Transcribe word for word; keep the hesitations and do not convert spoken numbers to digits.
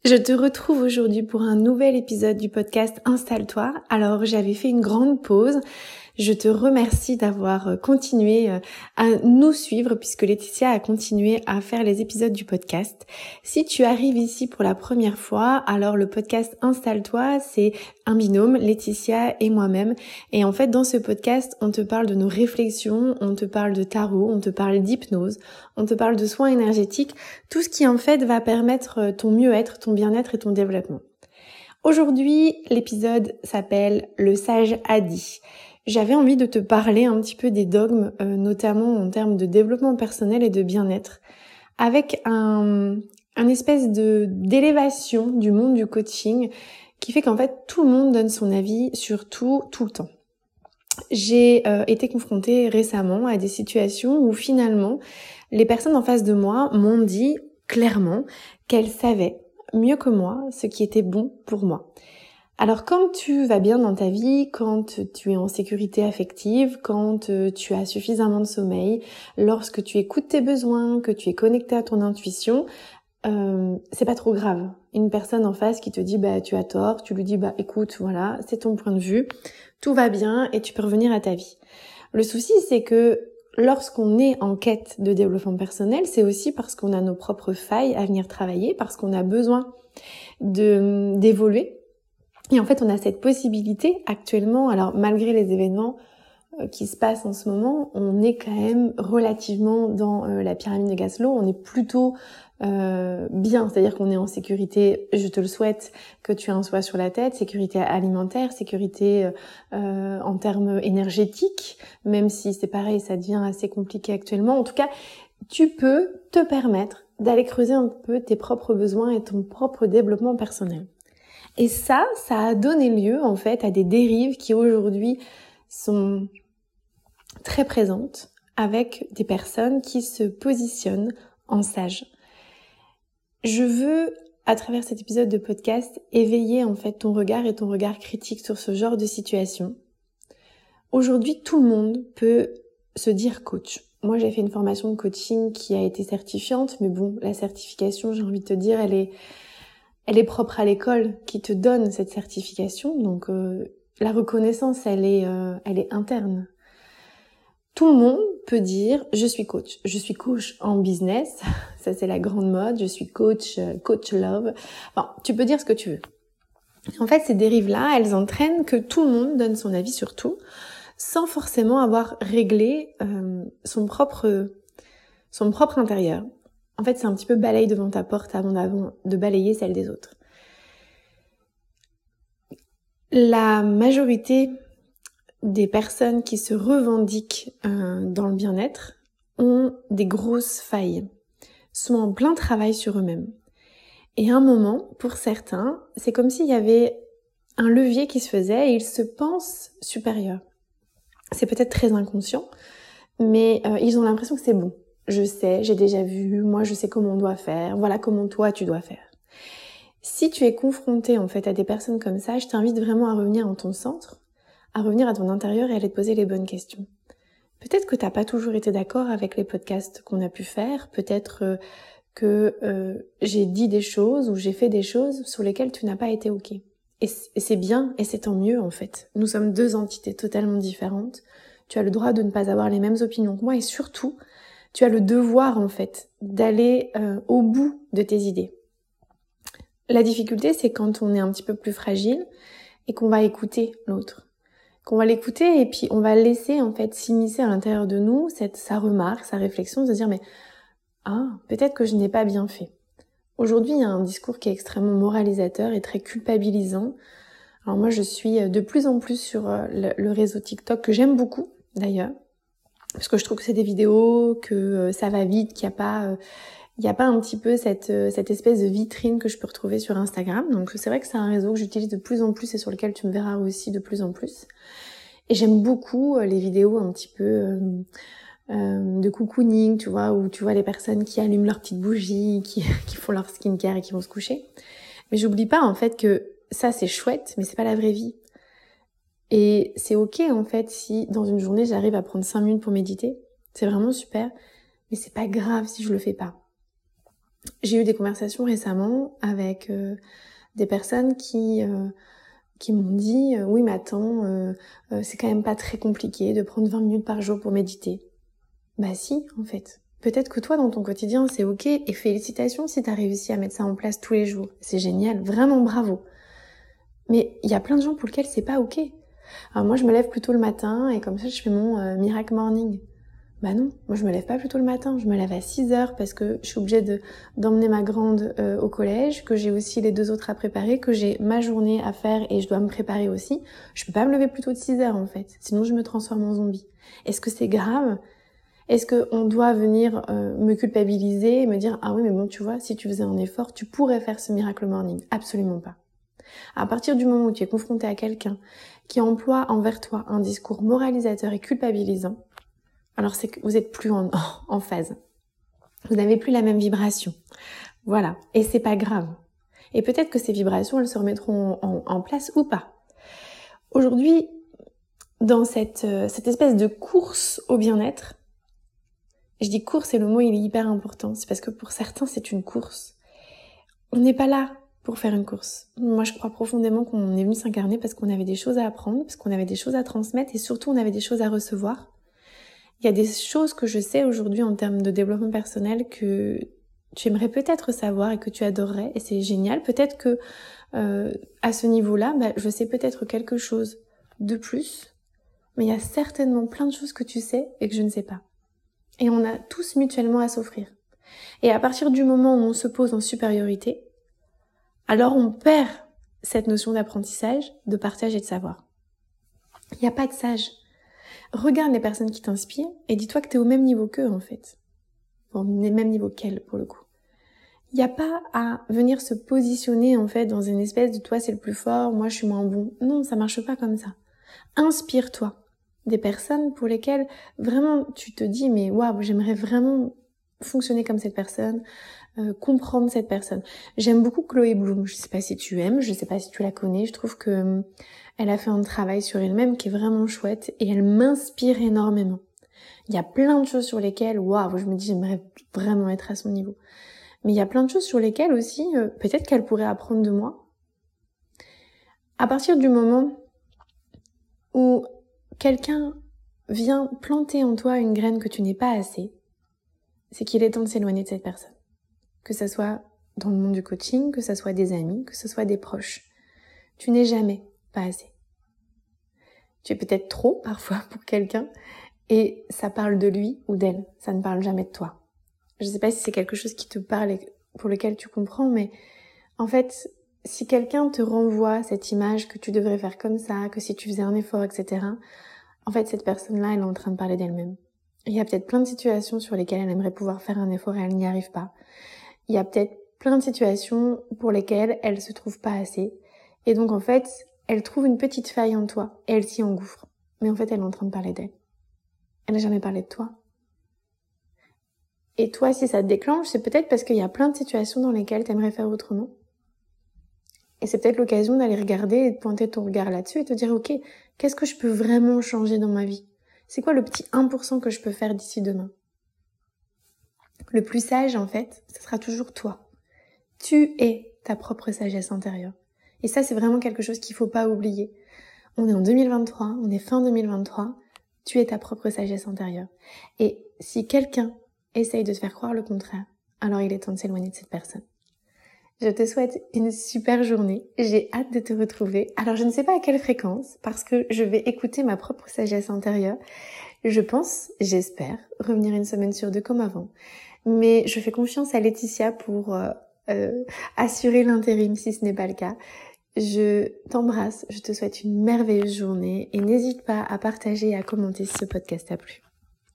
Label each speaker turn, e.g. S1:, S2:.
S1: Je te retrouve aujourd'hui pour un nouvel épisode du podcast Installe-toi. Alors j'avais fait une grande pause. Je te remercie d'avoir continué à nous suivre puisque Laetitia a continué à faire les épisodes du podcast. Si tu arrives ici pour la première fois, alors le podcast Installe-toi, c'est un binôme, Laetitia et moi-même. Et en fait, dans ce podcast, on te parle de nos réflexions, on te parle de tarot, on te parle d'hypnose, on te parle de soins énergétiques, tout ce qui en fait va permettre ton mieux-être, ton bien-être et ton développement. Aujourd'hui, l'épisode s'appelle « Le sage a dit ». J'avais envie de te parler un petit peu des dogmes, euh, notamment en termes de développement personnel et de bien-être, avec un, un espèce de d'élévation du monde du coaching qui fait qu'en fait tout le monde donne son avis sur tout, tout le temps. J'ai euh, été confrontée récemment à des situations où finalement les personnes en face de moi m'ont dit clairement qu'elles savaient mieux que moi ce qui était bon pour moi. Alors quand tu vas bien dans ta vie, quand tu es en sécurité affective, quand tu as suffisamment de sommeil, lorsque tu écoutes tes besoins, que tu es connecté à ton intuition, euh, c'est pas trop grave. Une personne en face qui te dit bah tu as tort, tu lui dis bah écoute voilà, c'est ton point de vue, tout va bien et tu peux revenir à ta vie. Le souci c'est que lorsqu'on est en quête de développement personnel, c'est aussi parce qu'on a nos propres failles à venir travailler, parce qu'on a besoin de d'évoluer. Et en fait, on a cette possibilité actuellement, alors malgré les événements euh, qui se passent en ce moment, on est quand même relativement dans euh, la pyramide de Maslow, on est plutôt euh, bien, c'est-à-dire qu'on est en sécurité, je te le souhaite, que tu aies un toit sur la tête, sécurité alimentaire, sécurité euh, en termes énergétiques, même si c'est pareil, ça devient assez compliqué actuellement. En tout cas, tu peux te permettre d'aller creuser un peu tes propres besoins et ton propre développement personnel. Et ça, ça a donné lieu en fait à des dérives qui aujourd'hui sont très présentes avec des personnes qui se positionnent en sages. Je veux, à travers cet épisode de podcast, éveiller en fait ton regard et ton regard critique sur ce genre de situation. Aujourd'hui, tout le monde peut se dire coach. Moi, j'ai fait une formation de coaching qui a été certifiante, mais bon, la certification, j'ai envie de te dire, elle est Elle est propre à l'école qui te donne cette certification, donc euh, la reconnaissance, elle est, euh, elle est interne. Tout le monde peut dire « je suis coach ». Je suis coach en business, ça c'est la grande mode, je suis coach, euh, coach love. Enfin, tu peux dire ce que tu veux. En fait, ces dérives-là, elles entraînent que tout le monde donne son avis sur tout, sans forcément avoir réglé euh, son propre, son propre intérieur. En fait, c'est un petit peu balaye devant ta porte avant de balayer celle des autres. La majorité des personnes qui se revendiquent euh, dans le bien-être ont des grosses failles, sont en plein travail sur eux-mêmes. Et à un moment, pour certains, c'est comme s'il y avait un levier qui se faisait et ils se pensent supérieurs. C'est peut-être très inconscient, mais euh, ils ont l'impression que c'est bon. Je sais, j'ai déjà vu, moi je sais comment on doit faire, voilà comment toi tu dois faire. Si tu es confronté en fait à des personnes comme ça, je t'invite vraiment à revenir en ton centre, à revenir à ton intérieur et à aller te poser les bonnes questions. Peut-être que t'as pas toujours été d'accord avec les podcasts qu'on a pu faire, peut-être euh, que euh, j'ai dit des choses ou j'ai fait des choses sur lesquelles tu n'as pas été ok. Et c'est bien et c'est tant mieux en fait. Nous sommes deux entités totalement différentes. Tu as le droit de ne pas avoir les mêmes opinions que moi et surtout, tu as le devoir, en fait, d'aller euh, au bout de tes idées. La difficulté, c'est quand on est un petit peu plus fragile et qu'on va écouter l'autre. Qu'on va l'écouter et puis on va laisser, en fait, s'immiscer à l'intérieur de nous cette, sa remarque, sa réflexion, de se dire, mais ah, peut-être que je n'ai pas bien fait. Aujourd'hui, il y a un discours qui est extrêmement moralisateur et très culpabilisant. Alors moi, je suis de plus en plus sur le, le réseau TikTok, que j'aime beaucoup, d'ailleurs. Parce que je trouve que c'est des vidéos, que euh, ça va vite, qu'il n'y a pas, euh, il y a pas un petit peu cette euh, cette espèce de vitrine que je peux retrouver sur Instagram. Donc c'est vrai que c'est un réseau que j'utilise de plus en plus et sur lequel tu me verras aussi de plus en plus. Et j'aime beaucoup euh, les vidéos un petit peu euh, euh, de cocooning, tu vois, où tu vois les personnes qui allument leurs petites bougies, qui qui font leur skincare et qui vont se coucher. Mais j'oublie pas en fait que ça c'est chouette, mais c'est pas la vraie vie. Et c'est ok en fait si dans une journée j'arrive à prendre cinq minutes pour méditer, c'est vraiment super, mais c'est pas grave si je le fais pas. j'ai eu des conversations récemment avec euh, des personnes qui euh, qui m'ont dit euh, oui mais attends euh, euh, c'est quand même pas très compliqué de prendre vingt minutes par jour pour méditer. Bah si, en fait. Peut-être que toi dans ton quotidien c'est ok, et félicitations si t'as réussi à mettre ça en place tous les jours. C'est génial, vraiment bravo. Mais il y a plein de gens pour lesquels c'est pas ok. Alors moi je me lève plutôt le matin et comme ça je fais mon euh, miracle morning. Bah non, moi je me lève pas plutôt le matin, je me lève à six heures parce que je suis obligée de d'emmener ma grande euh, au collège, que j'ai aussi les deux autres à préparer, que j'ai ma journée à faire et je dois me préparer aussi. Je peux pas me lever plus tôt de six heures en fait, sinon je me transforme en zombie. Est-ce que c'est grave ? Est-ce qu'on doit venir euh, me culpabiliser et me dire « Ah oui mais bon tu vois, si tu faisais un effort, tu pourrais faire ce miracle morning ». Absolument pas. À partir du moment où tu es confronté à quelqu'un qui emploie envers toi un discours moralisateur et culpabilisant, alors c'est que vous êtes plus en, en phase. Vous n'avez plus la même vibration. Voilà. Et c'est pas grave. Et peut-être que ces vibrations, elles se remettront en, en, en place ou pas. Aujourd'hui, dans cette, euh, cette espèce de course au bien-être, je dis course et le mot il est hyper important. C'est parce que pour certains, c'est une course. On n'est pas là pour faire une course. Moi, je crois profondément qu'on est venu s'incarner parce qu'on avait des choses à apprendre, parce qu'on avait des choses à transmettre et surtout, on avait des choses à recevoir. Il y a des choses que je sais aujourd'hui en termes de développement personnel que tu aimerais peut-être savoir et que tu adorerais et c'est génial. Peut-être que euh, à ce niveau-là, bah, je sais peut-être quelque chose de plus, mais il y a certainement plein de choses que tu sais et que je ne sais pas. Et on a tous mutuellement à s'offrir. Et à partir du moment où on se pose en supériorité, alors on perd cette notion d'apprentissage, de partage et de savoir. Il n'y a pas de sage. Regarde les personnes qui t'inspirent et dis-toi que t'es au même niveau qu'eux en fait. Bon, au même niveau qu'elles pour le coup. Il n'y a pas à venir se positionner en fait dans une espèce de toi c'est le plus fort, moi je suis moins bon. Non, ça marche pas comme ça. Inspire-toi des personnes pour lesquelles vraiment tu te dis mais waouh, j'aimerais vraiment fonctionner comme cette personne, euh, comprendre cette personne. J'aime beaucoup Chloé Bloom, je sais pas si tu aimes, je sais pas si tu la connais, je trouve que euh, elle a fait un travail sur elle-même qui est vraiment chouette et elle m'inspire énormément. Il y a plein de choses sur lesquelles, waouh, je me dis j'aimerais vraiment être à son niveau. Mais il y a plein de choses sur lesquelles aussi, euh, peut-être qu'elle pourrait apprendre de moi. À partir du moment où quelqu'un vient planter en toi une graine que tu n'es pas assez, c'est qu'il est temps de s'éloigner de cette personne. Que ça soit dans le monde du coaching, que ça soit des amis, que ce soit des proches. Tu n'es jamais pas assez. Tu es peut-être trop, parfois, pour quelqu'un, et ça parle de lui ou d'elle, ça ne parle jamais de toi. Je ne sais pas si c'est quelque chose qui te parle et pour lequel tu comprends, mais en fait, si quelqu'un te renvoie cette image que tu devrais faire comme ça, que si tu faisais un effort, et cetera, en fait, cette personne-là, elle est en train de parler d'elle-même. Il y a peut-être plein de situations sur lesquelles elle aimerait pouvoir faire un effort et elle n'y arrive pas. Il y a peut-être plein de situations pour lesquelles elle se trouve pas assez. Et donc, en fait, elle trouve une petite faille en toi et elle s'y engouffre. Mais en fait, elle est en train de parler d'elle. Elle n'a jamais parlé de toi. Et toi, si ça te déclenche, c'est peut-être parce qu'il y a plein de situations dans lesquelles tu aimerais faire autrement. Et c'est peut-être l'occasion d'aller regarder et de pointer ton regard là-dessus et te dire, ok, qu'est-ce que je peux vraiment changer dans ma vie ? C'est quoi le petit un pour cent que je peux faire d'ici demain ? Le plus sage, en fait, ce sera toujours toi. Tu es ta propre sagesse intérieure. Et ça, c'est vraiment quelque chose qu'il faut pas oublier. On est en deux mille vingt-trois, on est fin deux mille vingt-trois, tu es ta propre sagesse intérieure. Et si quelqu'un essaye de te faire croire le contraire, alors il est temps de s'éloigner de cette personne. Je te souhaite une super journée, j'ai hâte de te retrouver. Alors je ne sais pas à quelle fréquence, parce que je vais écouter ma propre sagesse intérieure. Je pense, j'espère, revenir une semaine sur deux comme avant. Mais je fais confiance à Laetitia pour euh, euh, assurer l'intérim si ce n'est pas le cas. Je t'embrasse, je te souhaite une merveilleuse journée et n'hésite pas à partager et à commenter si ce podcast t'a plu.